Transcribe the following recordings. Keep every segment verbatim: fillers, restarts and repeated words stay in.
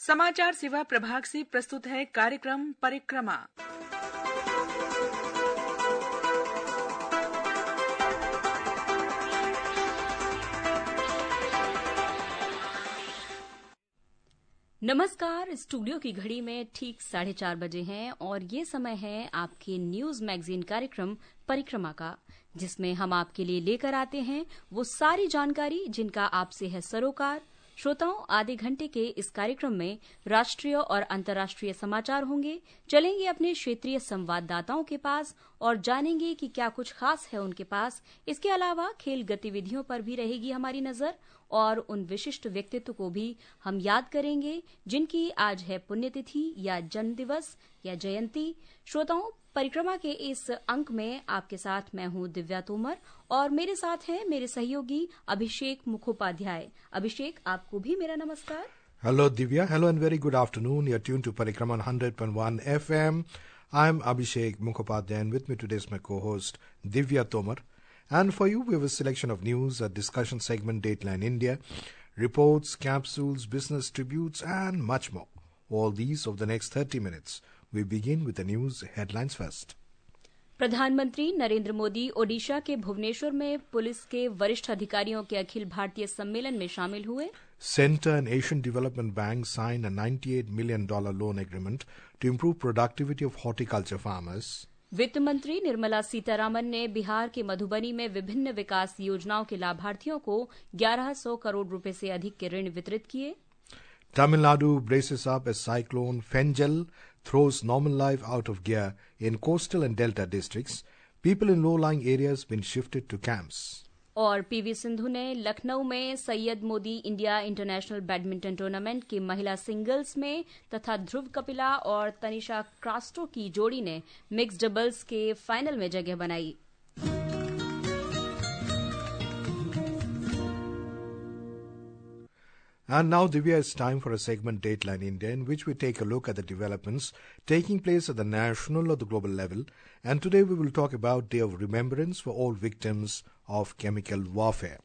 समाचार सेवा प्रभाग से प्रस्तुत है कार्यक्रम परिक्रमा। नमस्कार। स्टूडियो की घड़ी में ठीक साढ़े चार बजे हैं और ये समय है आपके न्यूज मैगजीन कार्यक्रम परिक्रमा का, जिसमें हम आपके लिए लेकर आते हैं वो सारी जानकारी जिनका आपसे है सरोकार। श्रोताओं, आधे घंटे के इस कार्यक्रम में राष्ट्रीय और अंतर्राष्ट्रीय समाचार होंगे। चलेंगे अपने क्षेत्रीय संवाददाताओं के पास और जानेंगे कि क्या कुछ खास है उनके पास। इसके अलावा खेल गतिविधियों पर भी रहेगी हमारी नजर और उन विशिष्ट व्यक्तित्व को भी हम याद करेंगे जिनकी आज है पुण्यतिथि या जन्म दिवस या जयंती। श्रोताओं, परिक्रमा के इस अंक में आपके साथ मैं हूं दिव्या तोमर और मेरे साथ हैं मेरे सहयोगी अभिषेक मुखोपाध्याय। अभिषेक, आपको भी मेरा नमस्कार। Hello Divya, hello and very good afternoon. You're tuned to Parikrama on one hundred point one F M. I'm Abhishek Mukhopadhyay and with me today is my co-host Divya Tomar. And for you we have a selection of news, a discussion segment, Dateline India, reports, capsules, business tributes and much more. All these over the next thirty minutes. We begin with the news headlines first. प्रधानमंत्री नरेंद्र मोदी ओडिशा के भुवनेश्वर में police के वरिष्ठ अधिकारियों के अखिल भारतीय सम्मेलन में शामिल हुए। Center and Asian Development Bank signed a ninety-eight million dollars loan agreement to improve productivity of horticulture farmers. वित्त मंत्री निर्मला सीतारामन ने बिहार के मधुबनी में विभिन्न विकास योजनाओं के लाभार्थियों को ग्यारह सौ करोड़ रुपए से अधिक के ऋण वितरित किए। Tamil Nadu braces up as cyclone Fenjal throws normal life out of gear in coastal and delta districts. People in low-lying areas been shifted to camps. और पीवी सिंधु ने लखनऊ में Syed Modi India International Badminton Tournament की महिला singles में तथा ध्रुव कपिला और तनिषा क्रास्टो की जोड़ी ने मिक्स डबल्स के फाइनल में जगह बनाई। And now, Divya, it's time for a segment Dateline India in which we take a look at the developments taking place at the national or the global level. And today we will talk about Day of Remembrance for all victims of chemical warfare.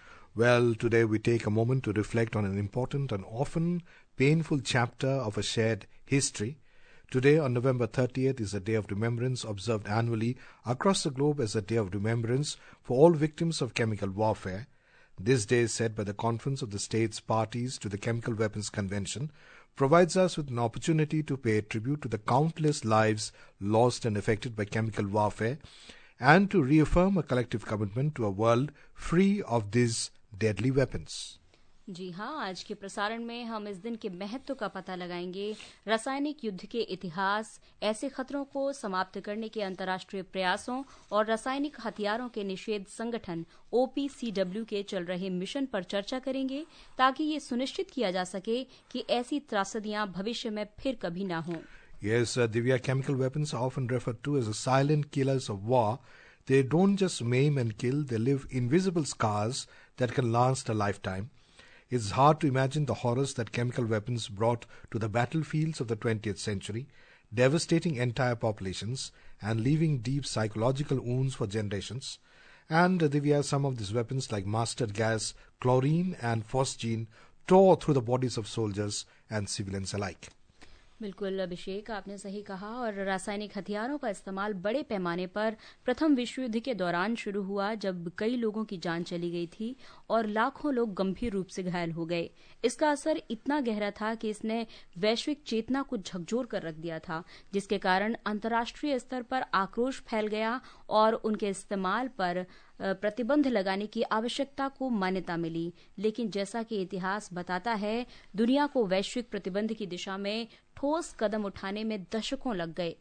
Well, today we take a moment to reflect on an important and often painful chapter of a shared history. Today, on November thirtieth, is a Day of Remembrance observed annually across the globe as a Day of Remembrance for all victims of chemical warfare. This day, set by the Conference of the States Parties to the Chemical Weapons Convention, provides us with an opportunity to pay tribute to the countless lives lost and affected by chemical warfare and to reaffirm a collective commitment to a world free of these deadly weapons. जी हाँ, आज के प्रसारण में हम इस दिन के महत्व का पता लगाएंगे, रासायनिक युद्ध के इतिहास, ऐसे खतरों को समाप्त करने के अंतर्राष्ट्रीय प्रयासों और रासायनिक हथियारों के निषेध संगठन ओ पी सी डब्ल्यू के चल रहे मिशन पर चर्चा करेंगे ताकि ये सुनिश्चित किया जा सके कि ऐसी त्रासदियां भविष्य में फिर कभी ना हों। Yes, uh, Divya, chemical weapons are often referred to as the silent killers of war. They don't just maim and kill, they leave invisible scars that can last a lifetime. It's hard to imagine the horrors that chemical weapons brought to the battlefields of the twentieth century, devastating entire populations and leaving deep psychological wounds for generations. And uh, Divya, some of these weapons like mustard gas, chlorine and phosgene tore through the bodies of soldiers and civilians alike. बिल्कुल अभिषेक, आपने सही कहा। और रासायनिक हथियारों का इस्तेमाल बड़े पैमाने पर प्रथम विश्व युद्ध के दौरान शुरू हुआ, जब कई लोगों की जान चली गई थी और लाखों लोग गंभीर रूप से घायल हो गए। इसका असर इतना गहरा था कि इसने वैश्विक चेतना को झकझोर कर रख दिया था, जिसके कारण अंतर्राष्ट्रीय स्तर पर आक्रोश फैल गया और उनके इस्तेमाल पर प्रतिबंध लगाने की आवश्यकता को मान्यता मिली। लेकिन जैसा कि इतिहास बताता है, दुनिया को वैश्विक प्रतिबंध की दिशा में ठोस कदम उठाने में दशकों लग गए।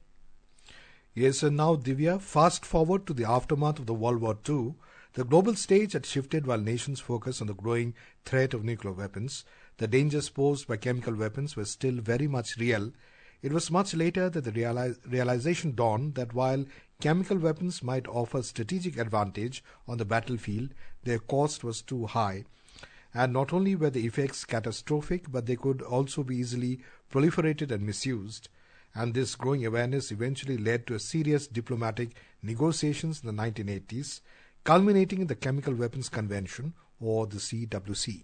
Yes, and now Divya, fast forward to the aftermath of the World War Two, the global stage had shifted while nations focused on the growing threat of nuclear weapons. The dangers posed by chemical weapons were still very much real. It was much later that the realize, realization dawned that while chemical weapons might offer strategic advantage on the battlefield, their cost was too high. And not only were the effects catastrophic, but they could also be easily proliferated and misused. And this growing awareness eventually led to a serious diplomatic negotiations in the nineteen eighties, culminating in the Chemical Weapons Convention, or the C W C.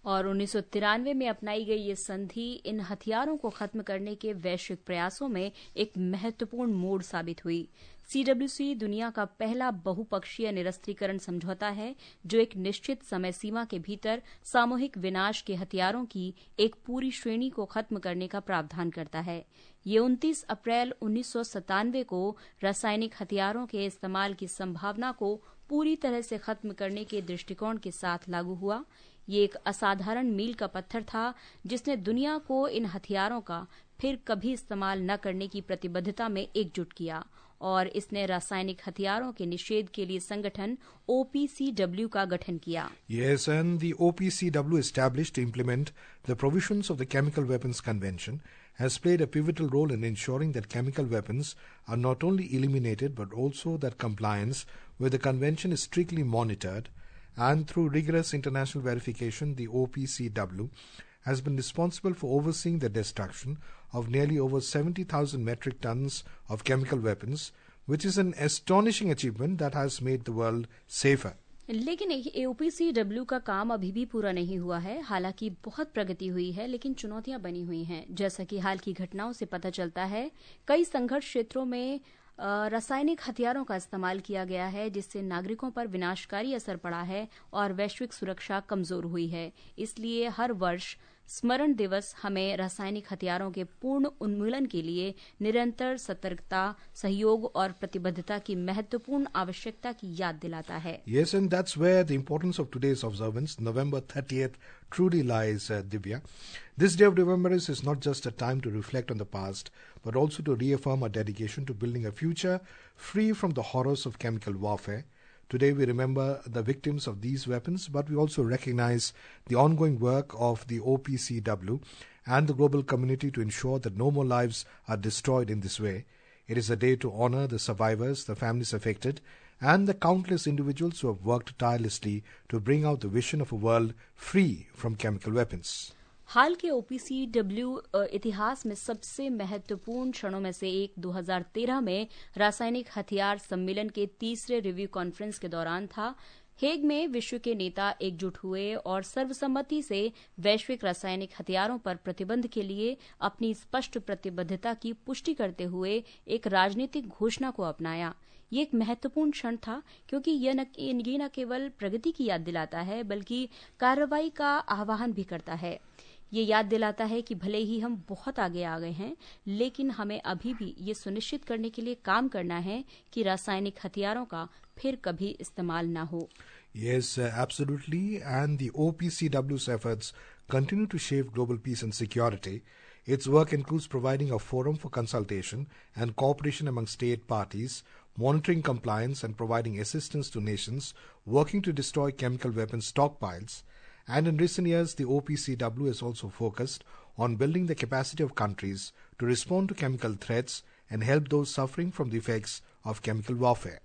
और उन्नीस सौ तिरानवे में अपनाई गई ये संधि इन हथियारों को खत्म करने के वैश्विक प्रयासों में एक महत्वपूर्ण मोड़ साबित हुई। सी डब्ल्यू सी दुनिया का पहला बहुपक्षीय निरस्त्रीकरण समझौता है जो एक निश्चित समय सीमा के भीतर सामूहिक विनाश के हथियारों की एक पूरी श्रेणी को खत्म करने का प्रावधान करता है। ये उनतीस अप्रैल उन्नीस सौ सत्तानवे को रासायनिक हथियारों के इस्तेमाल की संभावना को पूरी तरह से खत्म करने के दृष्टिकोण के साथ लागू हुआ। ये एक असाधारण मील का पत्थर था जिसने दुनिया को इन हथियारों का फिर कभी इस्तेमाल न करने की प्रतिबद्धता में एकजुट किया और इसने रासायनिक हथियारों के निषेध के लिए संगठन O P C W का गठन किया। Yes, and the O P C W established to implement the provisions of the Chemical Weapons Convention has played a pivotal role in ensuring that chemical weapons are not only eliminated but also that compliance with the convention is strictly monitored, and through rigorous international verification the O P C W has been responsible for overseeing the destruction of nearly over seventy thousand metric tons of chemical weapons, which is an astonishing achievement that has made the world safer. लेकिन O P C W का काम अभी भी पूरा नहीं हुआ है। हालांकि बहुत प्रगति हुई है लेकिन चुनौतियां बनी हुई हैं। जैसा कि हाल की घटनाओं से पता चलता है, कई संघर्ष क्षेत्रों में रासायनिक हथियारों का इस्तेमाल किया गया है जिससे नागरिकों पर विनाशकारी असर पड़ा है और वैश्विक सुरक्षा कमजोर हुई है। इसलिए हर वर्ष स्मरण दिवस हमें रासायनिक हथियारों के पूर्ण उन्मूलन के लिए निरंतर सतर्कता, सहयोग और प्रतिबद्धता की महत्वपूर्ण आवश्यकता की याद दिलाता है। Yes, and that's where the importance of today's observance, November thirtieth, truly lies, uh, Divya. This day of remembrance is not just a time to reflect on the past, but also to reaffirm our dedication to building a future free from the horrors of chemical warfare. Today we remember the victims of these weapons, but we also recognize the ongoing work of the O P C W and the global community to ensure that no more lives are destroyed in this way. It is a day to honor the survivors, the families affected, and the countless individuals who have worked tirelessly to bring out the vision of a world free from chemical weapons. हाल के O P C W इतिहास में सबसे महत्वपूर्ण क्षणों में से एक दो हज़ार तेरह में रासायनिक हथियार सम्मेलन के तीसरे रिव्यू कॉन्फ्रेंस के दौरान था। हेग में विश्व के नेता एकजुट हुए और सर्वसम्मति से वैश्विक रासायनिक हथियारों पर प्रतिबंध के लिए अपनी स्पष्ट प्रतिबद्धता की पुष्टि करते हुए एक राजनीतिक घोषणा को अपनाया। ये एक महत्वपूर्ण क्षण था क्योंकि यह न, ये न केवल प्रगति की याद दिलाता है बल्कि कार्रवाई का आह्वान भी करता है। ये याद दिलाता है कि भले ही हम बहुत आगे आ गए हैं, लेकिन हमें अभी भी ये सुनिश्चित करने के लिए काम करना है कि रासायनिक हथियारों का फिर कभी इस्तेमाल ना हो। Yes, uh, absolutely. And the O P C W's efforts continue to shape global peace and security. Its work includes providing a forum for consultation and cooperation among state parties, monitoring compliance and providing assistance to nations working to destroy chemical weapons stockpiles. And in recent years, the O P C W has also focused on building the capacity of countries to respond to chemical threats and help those suffering from the effects of chemical warfare.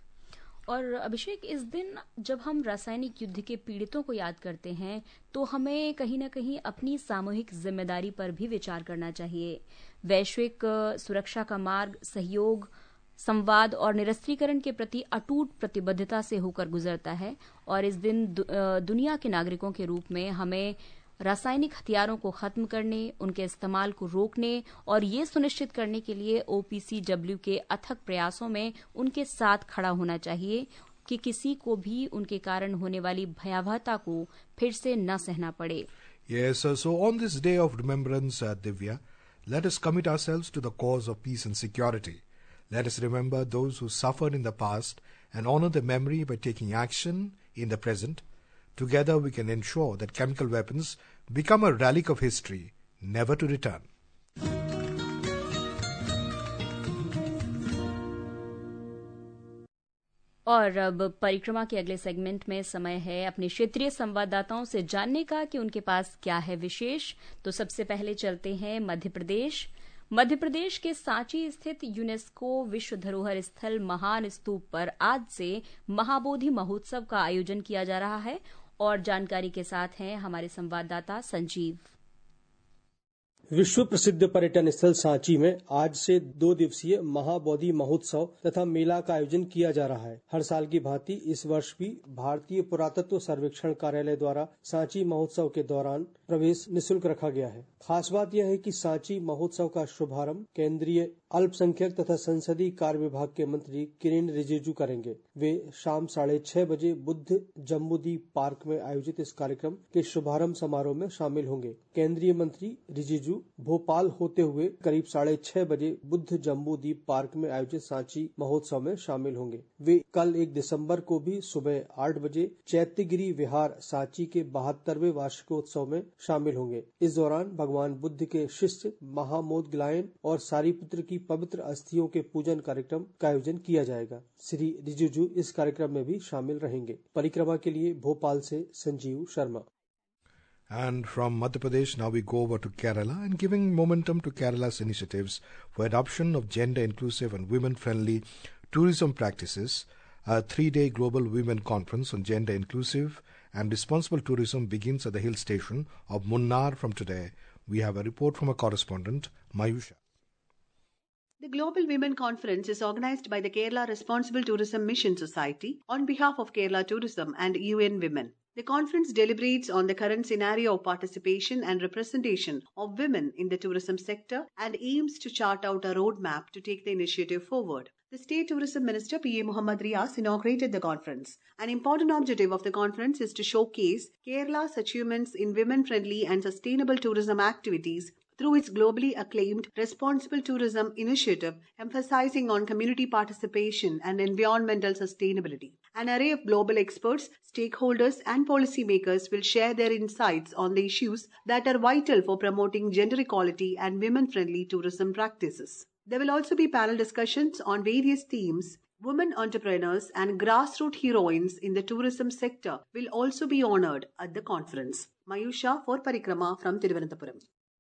और अभिषेक, इस दिन जब हम रासायनिक युद्ध के पीड़ितों को याद करते हैं तो हमें कहीं न कहीं अपनी सामूहिक जिम्मेदारी पर भी विचार करना चाहिए। वैश्विक सुरक्षा का मार्ग सहयोग, संवाद और निरस्त्रीकरण के प्रति अटूट प्रतिबद्धता से होकर गुजरता है और इस दिन दु, दुनिया के नागरिकों के रूप में हमें रासायनिक हथियारों को खत्म करने, उनके इस्तेमाल को रोकने और ये सुनिश्चित करने के लिए O P C W के अथक प्रयासों में उनके साथ खड़ा होना चाहिए कि किसी को भी उनके कारण होने वाली भयावहता को फिर से न सहना पड़े। Yes, uh, so on this day of remembrance, uh, Divya, let us commit ourselves to the cause of peace and security. Let us remember those who suffered in the past and honor their memory by taking action in the present. Together we can ensure that chemical weapons become a relic of history, never to return. और अब परिक्रमा के अगले segment में समय है अपने क्षेत्रीय संवाददाताओं से जानने का कि उनके पास क्या है विशेष। तो सबसे पहले चलते हैं मध्य प्रदेश। मध्य प्रदेश के सांची स्थित यूनेस्को विश्व धरोहर स्थल महान स्तूप पर आज से महाबोधि महोत्सव का आयोजन किया जा रहा है और जानकारी के साथ हैं हमारे संवाददाता संजीव। विश्व प्रसिद्ध पर्यटन स्थल सांची में आज से दो दिवसीय महाबोधि महोत्सव तथा मेला का आयोजन किया जा रहा है। हर साल की भांति इस वर्ष भी भारतीय पुरातत्व सर्वेक्षण कार्यालय द्वारा सांची महोत्सव के दौरान प्रवेश निःशुल्क रखा गया है। खास बात यह है कि सांची महोत्सव का शुभारंभ केंद्रीय अल्पसंख्यक तथा संसदीय कार्य विभाग के मंत्री किरेन रिजिजू करेंगे। वे शाम साढ़े छह बजे बुद्ध जम्बूद्वीप पार्क में आयोजित इस कार्यक्रम के शुभारंभ समारोह में शामिल होंगे। केंद्रीय मंत्री रिजिजू भोपाल होते हुए करीब साढ़े छह बजे बुद्ध जम्बूद्वीप पार्क में आयोजित सांची महोत्सव में शामिल होंगे। वे कल एक दिसंबर को भी सुबह आठ बजे चैत्यगिरी विहार सांची के बहत्तरवें वार्षिकोत्सव में शामिल होंगे। इस दौरान भगवान बुद्ध के शिष्य महामोदग्लायन और सारिपुत्र की पवित्र अस्थियों के पूजन कार्यक्रम का आयोजन किया जाएगा। श्री रिजिजू इस कार्यक्रम में भी शामिल रहेंगे। परिक्रमा के लिए भोपाल से Sanjeev Sharma. And from Madhya Pradesh, now we go over to Kerala and giving momentum to Kerala's initiatives for adoption of gender-inclusive and women-friendly tourism practices. A three-day global women conference on gender-inclusive and responsible tourism begins at the hill station of Munnar from today. We have a report from a correspondent, Mayusha. The Global Women Conference is organized by the Kerala Responsible Tourism Mission Society on behalf of Kerala Tourism and U N Women. The conference deliberates on the current scenario of participation and representation of women in the tourism sector and aims to chart out a roadmap to take the initiative forward. The State Tourism Minister P A Muhammad Riaz inaugurated the conference. An important objective of the conference is to showcase Kerala's achievements in women-friendly and sustainable tourism activities through its globally acclaimed Responsible Tourism Initiative, emphasizing on community participation and environmental sustainability. An array of global experts, stakeholders, and policymakers will share their insights on the issues that are vital for promoting gender equality and women-friendly tourism practices. There will also be panel discussions on various themes. Women entrepreneurs and grassroots heroines in the tourism sector will also be honored at the conference. Mayusha for Parikrama from Thiruvananthapuram.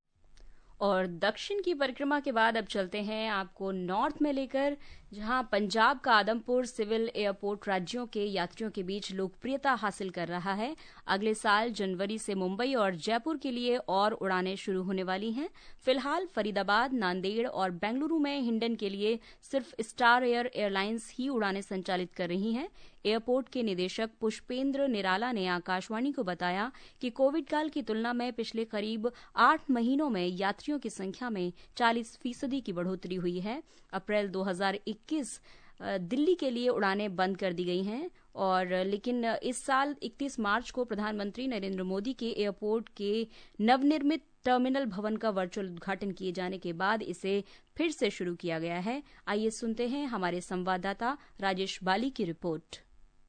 और दक्षिण की परिक्रमा के बाद अब चलते हैं आपको नॉर्थ में लेकर, जहां पंजाब का आदमपुर सिविल एयरपोर्ट राज्यों के यात्रियों के बीच लोकप्रियता हासिल कर रहा है। अगले साल जनवरी से मुंबई और जयपुर के लिए और उड़ानें शुरू होने वाली हैं। फिलहाल फरीदाबाद, नांदेड़ और बेंगलुरु में हिंडन के लिए सिर्फ स्टार एयर एयरलाइंस ही उड़ानें संचालित कर रही हैं। एयरपोर्ट के निदेशक पुष्पेंद्र निराला ने आकाशवाणी को बताया कि कोविड काल की तुलना में पिछले करीब आठ महीनों में यात्रियों की संख्या में चालीस फीसदी की बढ़ोतरी हुई है। अप्रैल दो हज़ार इक्कीस दिल्ली के लिए उड़ानें बंद कर दी गई हैं, और लेकिन इस साल इकतीस मार्च को प्रधानमंत्री नरेंद्र मोदी के एयरपोर्ट के नवनिर्मित टर्मिनल भवन का वर्चुअल उद्घाटन किए जाने के बाद इसे फिर से शुरू किया गया है। आइए सुनते हैं हमारे संवाददाता राजेश बाली की रिपोर्ट।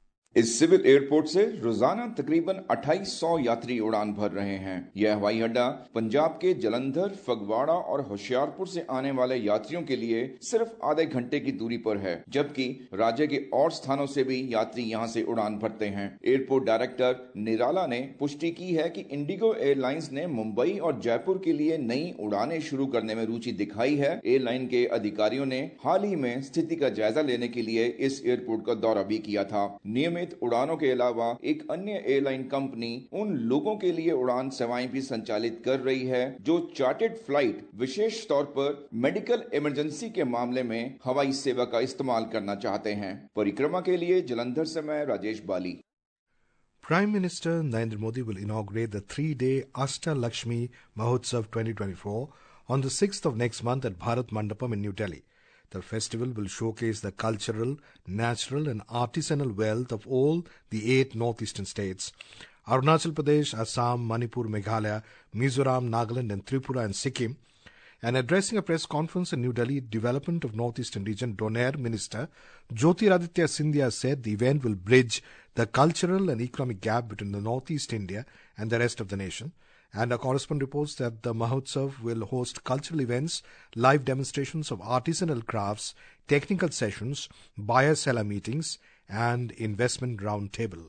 इस सिविल एयरपोर्ट से रोजाना तकरीबन अट्ठाईस सौ यात्री उड़ान भर रहे हैं। यह हवाई अड्डा पंजाब के जलंधर, फगवाड़ा और होशियारपुर से आने वाले यात्रियों के लिए सिर्फ आधे घंटे की दूरी पर है, जबकि राज्य के और स्थानों से भी यात्री यहां से उड़ान भरते हैं। एयरपोर्ट डायरेक्टर निराला ने पुष्टि की है कि इंडिगो एयरलाइंस ने मुंबई और जयपुर के लिए नई उड़ानें शुरू करने में रुचि दिखाई है। एयरलाइन के अधिकारियों ने हाल ही में स्थिति का जायजा लेने के लिए इस एयरपोर्ट का दौरा भी किया था। नियमित उड़ानों के अलावा एक अन्य एयरलाइन कंपनी उन लोगों के लिए उड़ान सेवाएं भी संचालित कर रही है जो चार्टर्ड फ्लाइट, विशेष तौर पर मेडिकल इमरजेंसी के मामले में हवाई सेवा का इस्तेमाल करना चाहते हैं। परिक्रमा के लिए जलंधर से मैं राजेश बाली। Prime Minister Narendra Modi will inaugurate the three-day Ashta Lakshmi Mahotsav twenty twenty-four on the sixth of next month at Bharat Mandapam in New Delhi. The festival will showcase the cultural, natural and artisanal wealth of all the eight northeastern states. Arunachal Pradesh, Assam, Manipur, Meghalaya, Mizoram, Nagaland and Tripura and Sikkim. And addressing a press conference in New Delhi, Development of Northeastern Region Donaire Minister Jyotiraditya Scindia said the event will bridge the cultural and economic gap between the Northeast India and the rest of the nation. And our correspondent reports that the Mahotsav will host cultural events, live demonstrations of artisanal crafts, technical sessions, buyer-seller meetings, and investment roundtable.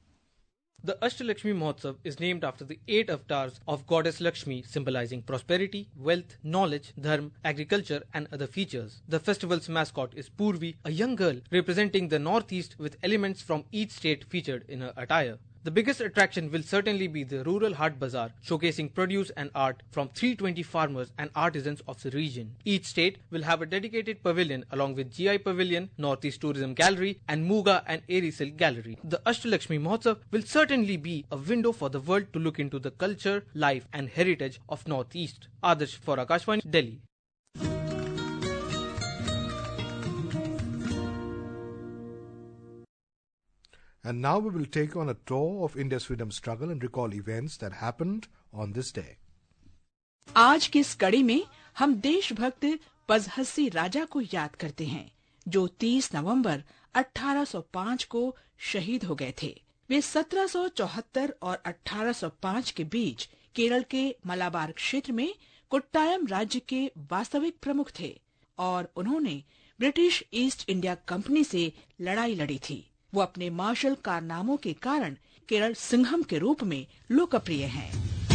The Ashtalakshmi Mahotsav is named after the eight avatars of goddess Lakshmi, symbolizing prosperity, wealth, knowledge, dharma, agriculture and other features. The festival's mascot is Purvi, a young girl representing the northeast with elements from each state featured in her attire. The biggest attraction will certainly be the Rural Haat Bazaar, showcasing produce and art from three hundred twenty farmers and artisans of the region. Each state will have a dedicated pavilion along with G I Pavilion, Northeast Tourism Gallery and Muga and Eri Silk Gallery. The Ashtalakshmi Mahotsav will certainly be a window for the world to look into the culture, life and heritage of Northeast. Adarsh for Akashvani, Delhi. And now we will take on a tour of India's freedom struggle and recall events that happened on this day. आज की इस कड़ी में हम देशभक्त पजहसी राजा को याद करते हैं, जो तीस नवंबर अठारह सौ पाँच को शहीद हो गए थे। वे सत्रह सौ चौहत्तर और अठारह सौ पाँच के बीच केरल के मलाबार क्षेत्र में कोट्टायम राज्य के वास्तविक प्रमुख थे और उन्होंने ब्रिटिश ईस्ट इंडिया कंपनी से लड़ाई लड़ी थी। वो अपने मार्शल कारनामों के कारण केरल सिंघम के रूप में लोकप्रिय हैं।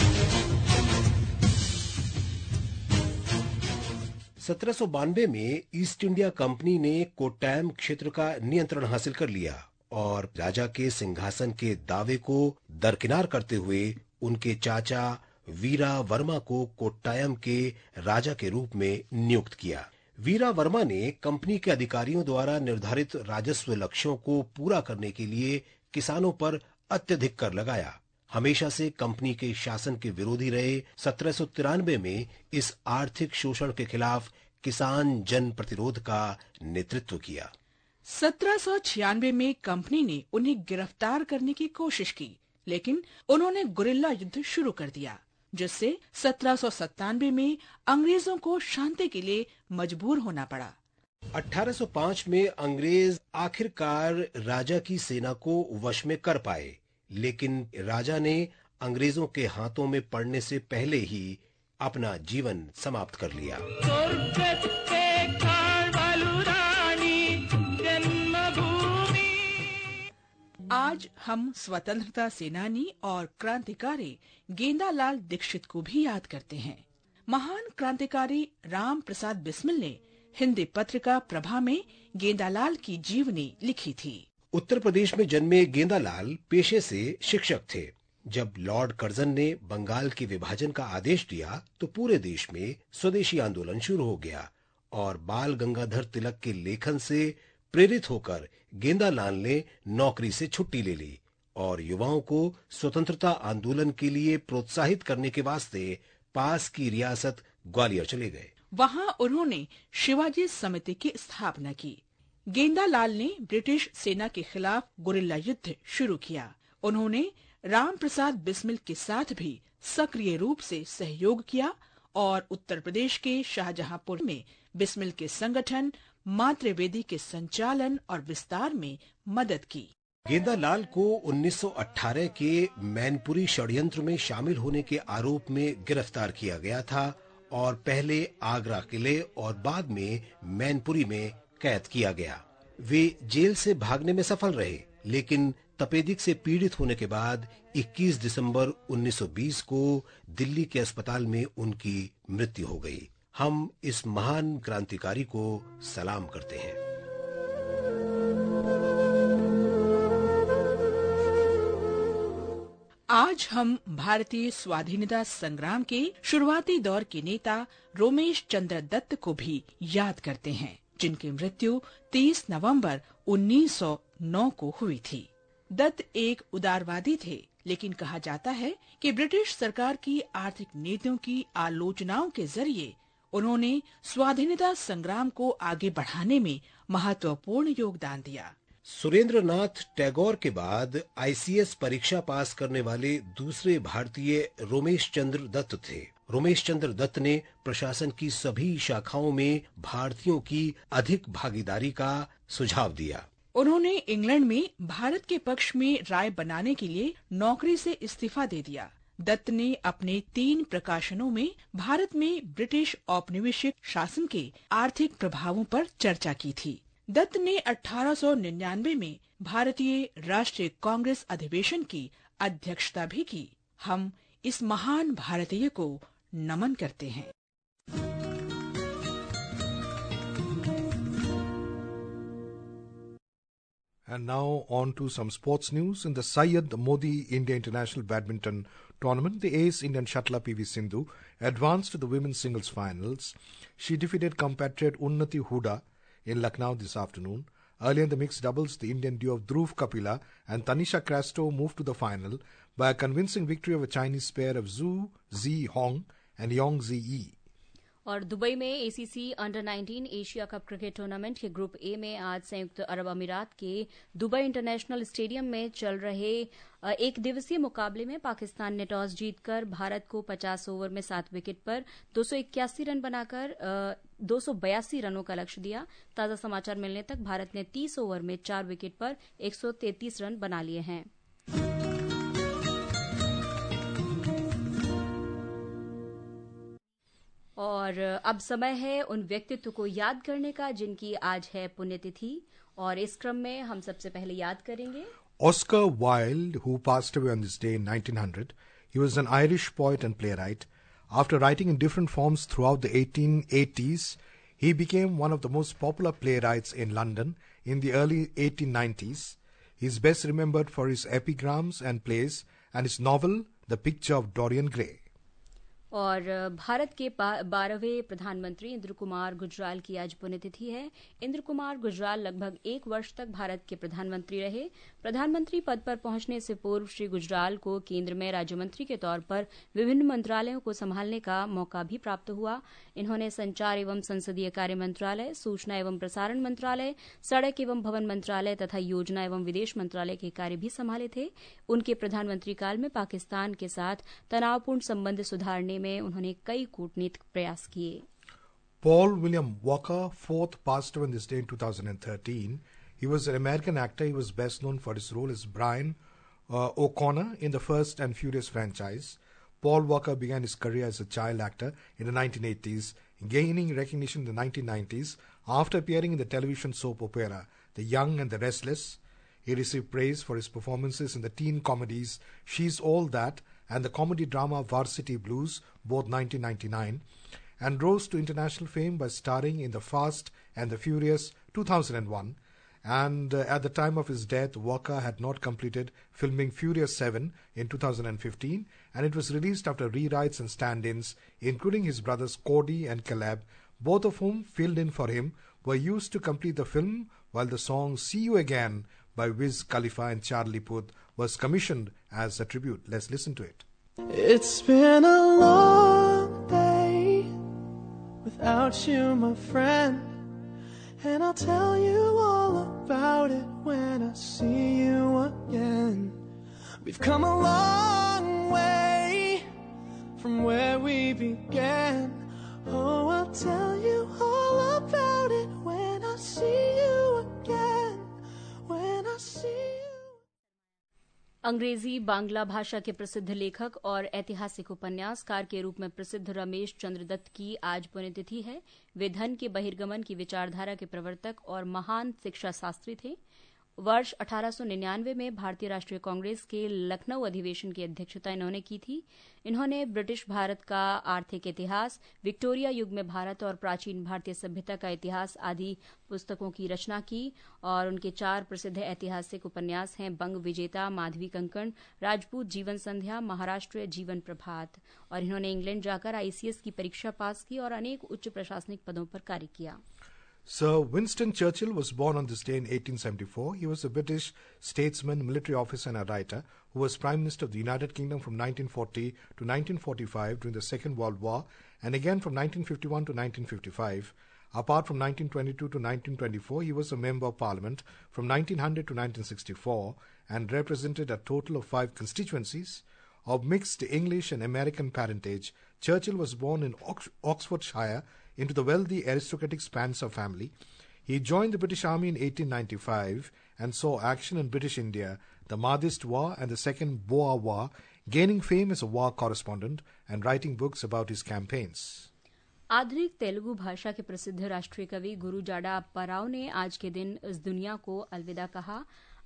सत्रह सौ बानवे में ईस्ट इंडिया कंपनी ने कोट्टायम क्षेत्र का नियंत्रण हासिल कर लिया और राजा के सिंहासन के दावे को दरकिनार करते हुए उनके चाचा वीरा वर्मा को कोट्टायम के राजा के रूप में नियुक्त किया। वीरा वर्मा ने कंपनी के अधिकारियों द्वारा निर्धारित राजस्व लक्ष्यों को पूरा करने के लिए किसानों पर अत्यधिक कर लगाया। हमेशा से कंपनी के शासन के विरोधी रहे सत्रह सौ तिरानवे में इस आर्थिक शोषण के खिलाफ किसान जन प्रतिरोध का नेतृत्व किया। सत्रह सौ छियानवे में कंपनी ने उन्हें गिरफ्तार करने की कोशिश की, लेकिन उन्होंने गुरिल्ला युद्ध शुरू कर दिया, जिससे सत्रह सौ सत्तानवे में अंग्रेजों को शांति के लिए मजबूर होना पड़ा। अठारह सौ पाँच में अंग्रेज आखिरकार राजा की सेना को वश में कर पाए, लेकिन राजा ने अंग्रेजों के हाथों में पड़ने से पहले ही अपना जीवन समाप्त कर लिया। आज हम स्वतंत्रता सेनानी और क्रांतिकारी गेंदालाल दीक्षित को भी याद करते हैं। महान क्रांतिकारी राम प्रसाद बिस्मिल ने हिंदी पत्रिका प्रभा में गेंदालाल की जीवनी लिखी थी। उत्तर प्रदेश में जन्मे गेंदालाल पेशे से शिक्षक थे। जब लॉर्ड कर्जन ने बंगाल के विभाजन का आदेश दिया तो पूरे देश में स्वदेशी आंदोलन शुरू हो गया और बाल गंगाधर तिलक के लेखन से प्रेरित होकर गेंदालाल ने नौकरी से छुट्टी ले ली और युवाओं को स्वतंत्रता आंदोलन के लिए प्रोत्साहित करने के वास्ते पास की रियासत ग्वालियर चले गए। वहां उन्होंने शिवाजी समिति की स्थापना की। गेंदालाल ने ब्रिटिश सेना के खिलाफ गुरिल्ला युद्ध शुरू किया। उन्होंने राम प्रसाद बिस्मिल के साथ भी सक्रिय रूप से सहयोग किया और उत्तर प्रदेश के शाहजहांपुर में बिस्मिल के संगठन मातृवेदी के संचालन और विस्तार में मदद की। गेंदालाल को उन्नीस सौ अठारह के मैनपुरी षड्यंत्र में शामिल होने के आरोप में गिरफ्तार किया गया था और पहले आगरा किले और बाद में मैनपुरी में कैद किया गया। वे जेल से भागने में सफल रहे, लेकिन तपेदिक से पीड़ित होने के बाद इक्कीस दिसंबर उन्नीस सौ बीस को दिल्ली के अस्पताल में उनकी मृत्यु हो गई। हम इस महान क्रांतिकारी को सलाम करते हैं। आज हम भारतीय स्वाधीनता संग्राम के शुरुआती दौर के नेता रोमेश चंद्र दत्त को भी याद करते हैं, जिनकी मृत्यु तीस नवंबर उन्नीस सौ नौ को हुई थी। दत्त एक उदारवादी थे, लेकिन कहा जाता है कि ब्रिटिश सरकार की आर्थिक नीतियों की आलोचनाओं के जरिए उन्होंने स्वाधीनता संग्राम को आगे बढ़ाने में महत्वपूर्ण योगदान दिया। सुरेंद्रनाथ टैगोर के बाद आई सी एस परीक्षा पास करने वाले दूसरे भारतीय रोमेश चंद्र दत्त थे। रोमेश चंद्र दत्त ने प्रशासन की सभी शाखाओं में भारतीयों की अधिक भागीदारी का सुझाव दिया। उन्होंने इंग्लैंड में भारत के पक्ष में राय बनाने के लिए नौकरी से इस्तीफा दे दिया। दत्त ने अपने तीन प्रकाशनों में भारत में ब्रिटिश औपनिवेशिक शासन के आर्थिक प्रभावों पर चर्चा की थी। दत्त ने अठारह सौ निन्यानवे में भारतीय राष्ट्रीय कांग्रेस अधिवेशन की अध्यक्षता भी की। हम इस महान भारतीय को नमन करते हैं। And now on to some sports news. In the Syed Modi India International Badminton Tournament, the ace Indian shuttler P V Sindhu advanced to the women's singles finals. She defeated compatriot Unnati Huda in Lucknow this afternoon. Earlier in the mixed doubles, the Indian duo of Dhruv Kapila and Tanisha Crasto moved to the final by a convincing victory over a Chinese pair of Zhu Zihong and Yong Ziyi. और Dubai में ACC under nineteen Asia Cup cricket tournament के group A में आज संयुक्त अरब अमीरात के Dubai international stadium में चल रहे एक दिवसीय मुकाबले में पाकिस्तान ने टॉस जीतकर भारत को पचास ओवर में सात विकेट पर दो सौ इक्यासी रन बनाकर दो सौ बयासी रनों का लक्ष्य दिया। ताजा समाचार मिलने तक भारत ने तीस ओवर में चार विकेट पर एक सौ तैंतीस रन बना लिए हैं। और अब समय है उन व्यक्तित्व को याद करने का जिनकी आज है पुण्यतिथि, और इस क्रम में हम सबसे पहले याद करेंगे Oscar Wilde, who passed away on this day in nineteen hundred. He was an Irish poet and playwright. After writing in different forms throughout the eighteen eighties, he became one of the most popular playwrights in London in the early eighteen nineties. He is best remembered for his epigrams and plays and his novel, The Picture of Dorian Gray. और भारत के बारहवें प्रधानमंत्री इंद्र कुमार गुजराल की आज पुण्यतिथि है। इंद्र कुमार गुजराल लगभग एक वर्ष तक भारत के प्रधानमंत्री रहे। प्रधानमंत्री पद पर पहुंचने से पूर्व श्री गुजराल को केंद्र में राज्यमंत्री के तौर पर विभिन्न मंत्रालयों को संभालने का मौका भी प्राप्त हुआ। इन्होंने संचार एवं संसदीय कार्य मंत्रालय, सूचना एवं प्रसारण मंत्रालय, सड़क एवं भवन मंत्रालय तथा योजना एवं विदेश मंत्रालय के कार्य भी संभाले थे। उनके प्रधानमंत्री काल में पाकिस्तान के साथ तनावपूर्ण संबंध सुधारने में उन्होंने कई कूटनीतिक प्रयास किए। Paul William Walker, fourth, passed away on this day in two thousand thirteen. He was an American actor. He was best known for his role as Brian uh, O'Connor in the Fast and Furious franchise. Paul Walker began his career as a child actor in the nineteen eighties, gaining recognition in the nineteen nineties after appearing in the television soap opera The Young and the Restless. He received praise for his performances in the teen comedies She's All That and the comedy drama Varsity Blues, both nineteen ninety-nine, and rose to international fame by starring in The Fast and the Furious two thousand one. And uh, at the time of his death, Walker had not completed filming Furious seven in two thousand fifteen, and it was released after rewrites and stand-ins, including his brothers Cody and Caleb, both of whom filled in for him, were used to complete the film, while the song See You Again by Wiz Khalifa and Charlie Puth was commissioned as a tribute. Let's listen to it. It's been a long day without you, my friend, and I'll tell you all about it when I see you again. We've come a long way from where we began. Oh, I'll tell you all about it when I see you again. When I see you. अंग्रेजी बांग्ला भाषा के प्रसिद्ध लेखक और ऐतिहासिक उपन्यासकार के रूप में प्रसिद्ध रमेश चंद्र दत्त की आज पुण्यतिथि है। वे धन के बहिर्गमन की विचारधारा के प्रवर्तक और महान शिक्षा शास्त्री थे। वर्ष अठारह सौ निन्यानवे में भारतीय राष्ट्रीय कांग्रेस के लखनऊ अधिवेशन की अध्यक्षता इन्होंने की थी। इन्होंने ब्रिटिश भारत का आर्थिक इतिहास, विक्टोरिया युग में भारत और प्राचीन भारतीय सभ्यता का इतिहास आदि पुस्तकों की रचना की, और उनके चार प्रसिद्ध ऐतिहासिक उपन्यास हैं बंग विजेता, माधवी कंकण, राजपूत जीवन संध्या, महाराष्ट्र जीवन प्रभात। और इन्होंने इंग्लैंड जाकर आईसीएस की परीक्षा पास की और अनेक उच्च प्रशासनिक पदों पर कार्य किया। Sir Winston Churchill was born on this day in eighteen seventy-four. He was a British statesman, military officer and a writer who was Prime Minister of the United Kingdom from nineteen forty to nineteen forty-five during the Second World War, and again from nineteen fifty-one to nineteen fifty-five. Apart from nineteen twenty-two to nineteen twenty-four, he was a Member of Parliament from nineteen hundred to nineteen sixty-four and represented a total of five constituencies. Of mixed English and American parentage, Churchill was born in Ox- Oxfordshire into the wealthy aristocratic Spencer family. He joined the British Army in eighteen ninety-five and saw action in British India, the Mahdist War and the Second Boer War, gaining fame as a war correspondent and writing books about his campaigns. आधुनिक तेलुगु भाषा के प्रसिद्ध राष्ट्रीय कवि गुरु जाड़ा अप्पा राव ने आज के दिन इस दुनिया को अलविदा कहा।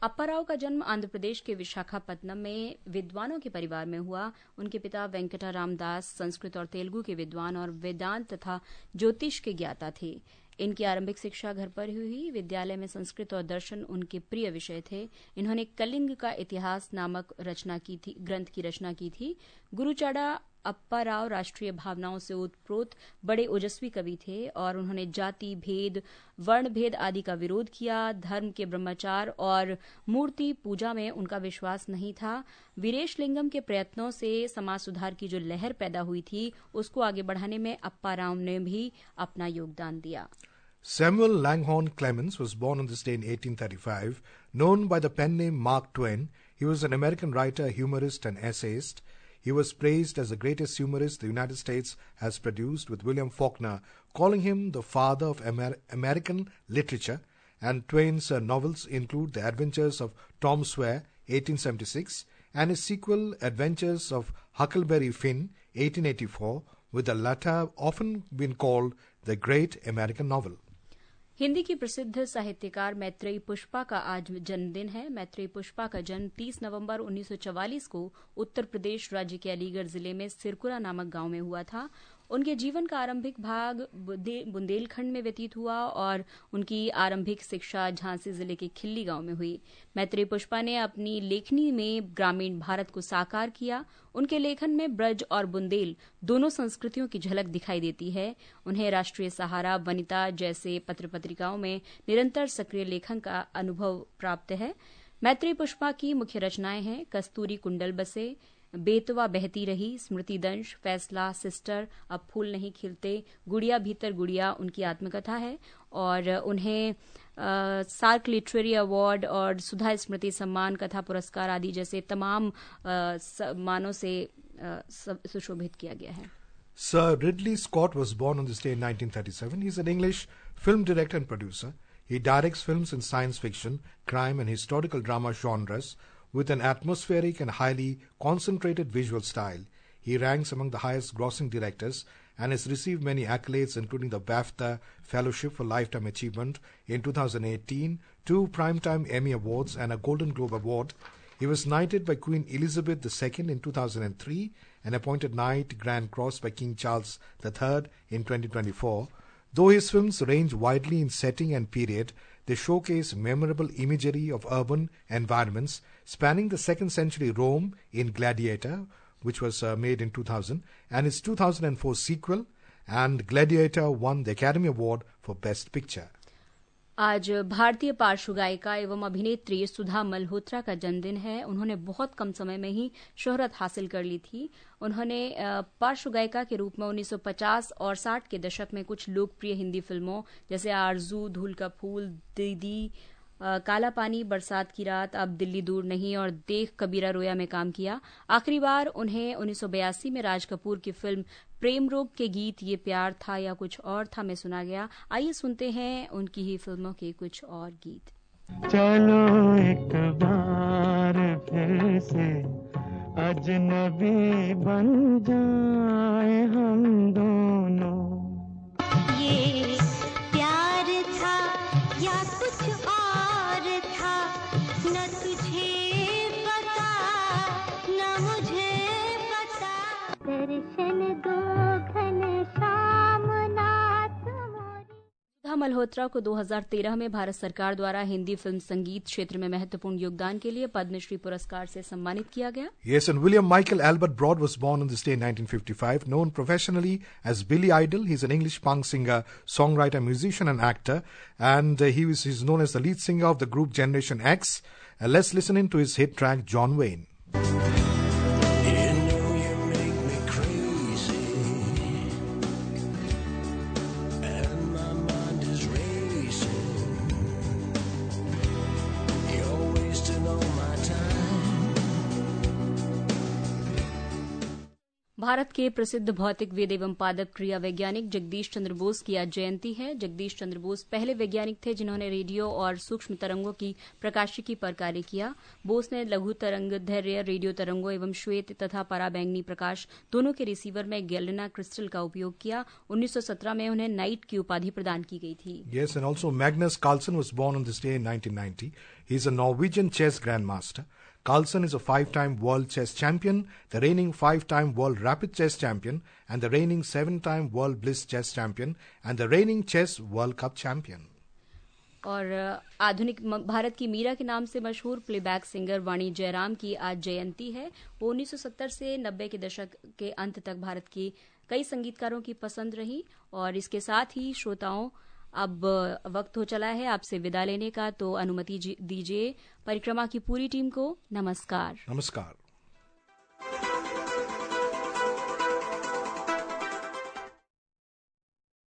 अप्पा राव का जन्म आंध्र प्रदेश के विशाखापत्तनम में विद्वानों के परिवार में हुआ। उनके पिता वेंकटराम दास संस्कृत और तेलुगु के विद्वान और वेदांत तथा ज्योतिष के ज्ञाता थे। इनकी आरंभिक शिक्षा घर पर ही हुई। विद्यालय में संस्कृत और दर्शन उनके प्रिय विषय थे। इन्होंने कलिंग का इतिहास नामक रचना की थी ग्रंथ की रचना की थी। गुरुचाड़ा अप्पा राव राष्ट्रीय भावनाओं से ओतप्रोत बड़े ओजस्वी कवि थे और उन्होंने जाति भेद, वर्ण भेद आदि का विरोध किया। धर्म के ब्रह्मचार और मूर्ति पूजा में उनका विश्वास नहीं था। वीरेश लिंगम के प्रयत्नों से समाज सुधार की जो लहर पैदा हुई थी उसको आगे बढ़ाने में अप्पा राव ने भी अपना योगदान दिया। Samuel Langhorne Clemens was born on this day in eighteen thirty-five. Known by the pen name Mark Twain, he was an American writer, humorist, and essayist. He was praised as the greatest humorist the United States has produced, with William Faulkner calling him the father of Amer- American literature. And Twain's uh, novels include The Adventures of Tom Sawyer, eighteen seventy-six, and his sequel, Adventures of Huckleberry Finn, eighteen eighty-four, with the latter often been called the Great American Novel. Hindi की प्रसिद्ध साहित्यकार मैत्रेयी पुष्पा का आज जन्मदिन है। मैत्रेयी पुष्पा का जन्म तीस नवंबर उन्नीस सौ चवालीस को उत्तर प्रदेश राज्य के अलीगढ़ जिले में सिरकुरा नामक गांव में हुआ था। उनके जीवन का आरंभिक भाग बुंदेलखंड में व्यतीत हुआ और उनकी आरंभिक शिक्षा झांसी जिले के खिल्ली गांव में हुई। मैत्रेयी पुष्पा ने अपनी लेखनी में ग्रामीण भारत को साकार किया। उनके लेखन में ब्रज और बुंदेल दोनों संस्कृतियों की झलक दिखाई देती है। उन्हें राष्ट्रीय सहारा, वनिता जैसे पत्र पत्रिकाओं में निरंतर सक्रिय लेखन का अनुभव प्राप्त है। मैत्रेयी पुष्पा की मुख्य रचनाएं हैं कस्तूरी कुंडल बसे, बेतवा बहती रही, स्मृति दंश, फैसला, सिस्टर, अब फूल नहीं खिलते, गुड़िया भीतर गुड़िया उनकी आत्मकथा है और उन्हें आ, सार्क लिटरेरी अवार्ड और सुधा स्मृति सम्मान, कथा पुरस्कार आदि जैसे तमाम आ, सम्मानों से आ, सुशोभित किया गया है। Sir Ridley Scott was born on this day in nineteen thirty-seven. He is an English film director and producer. He directs films in science fiction, crime and historical drama genres with an atmospheric and highly concentrated visual style. He ranks among the highest grossing directors and has received many accolades, including the BAFTA Fellowship for Lifetime Achievement in two thousand eighteen, two Primetime Emmy Awards and a Golden Globe Award. He was knighted by Queen Elizabeth the Second in two thousand three and appointed Knight Grand Cross by King Charles the Third in twenty twenty-four. Though his films range widely in setting and period, they showcase memorable imagery of urban environments spanning the second century Rome in Gladiator, which was uh, made in two thousand, and his two thousand four sequel, and Gladiator won the Academy Award for Best Picture. आज भारतीय पार्श्व गायिका एवं अभिनेत्री सुधा मल्होत्रा का जन्मदिन है। उन्होंने बहुत कम समय में ही शोहरत हासिल कर ली थी। उन्होंने पार्श्व गायिका के रूप में उन्नीस सौ पचास और साठ के दशक में कुछ लोकप्रिय हिंदी फिल्मों जैसे आरजू, धूल का फूल, दीदी, काला पानी, बरसात की रात, अब दिल्ली दूर नहीं और देख कबीरा रोया में काम किया। आखिरी बार उन्हें उन्नीस सौ बयासी में राज कपूर की फिल्म प्रेम रोग के गीत ये प्यार था या कुछ और था में सुना गया। आइए सुनते हैं उनकी ही फिल्मों के कुछ और गीत। चलो एक बार फिर से अजनबी बन जाए हम दोनों, ये प्यार था या कुछ और था, न तुझे पता न मुझे पता, दर्शन दो घन शाम नाथ मोरी। सुधा मल्होत्रा को दो हज़ार तेरह में भारत सरकार द्वारा हिंदी फिल्म संगीत क्षेत्र में महत्वपूर्ण योगदान के लिए पद्मश्री पुरस्कार से सम्मानित किया गया। Yes, and William Michael Albert Broad was born on this day in nineteen fifty-five. Known professionally as Billy Idol, he's an English punk singer, songwriter, musician, and actor. And uh, he was he's known as the lead singer of the group Generation X. Uh, let's listen in to his hit track, John Wayne. Bharat के प्रसिद्ध भौतिक वेद एवं पादप क्रिया वैज्ञानिक जगदीश चंद्र बोस की आज जयंती है। जगदीश चंद्र बोस पहले वैज्ञानिक थे जिन्होंने रेडियो और सूक्ष्म तरंगों की प्रकाशिकी पर कार्य किया। बोस ने लघु तरंग धैर्य रेडियो तरंगों एवं श्वेत तथा पराबैंगनी प्रकाश दोनों के रिसीवर में गैलेना क्रिस्टल का उपयोग किया। उन्नीस सौ सत्रह में उन्हें नाइट की उपाधि प्रदान की गई थी। Yes, and also Magnus Carlsen was born on this day in nineteen ninety. He is a Norwegian chess grandmaster. Carlsen is a five-time world chess champion, the reigning five-time world rapid chess champion, and the reigning seven-time world bliss chess champion, and the reigning chess world cup champion. और आधुनिक भारत की मीरा के नाम से मशहूर playback singer वाणी जयराम की आज जयंती है। वो उन्नीस सौ सत्तर से नब्बे के दशक के अंत तक भारत की कई संगीतकारों की पसंद रही। और इसके साथ ही श्रोताओं, अब वक्त हो चला है आपसे विदा लेने का, तो अनुमति दीजिए परिक्रमा की पूरी टीम को नमस्कार। नमस्कार।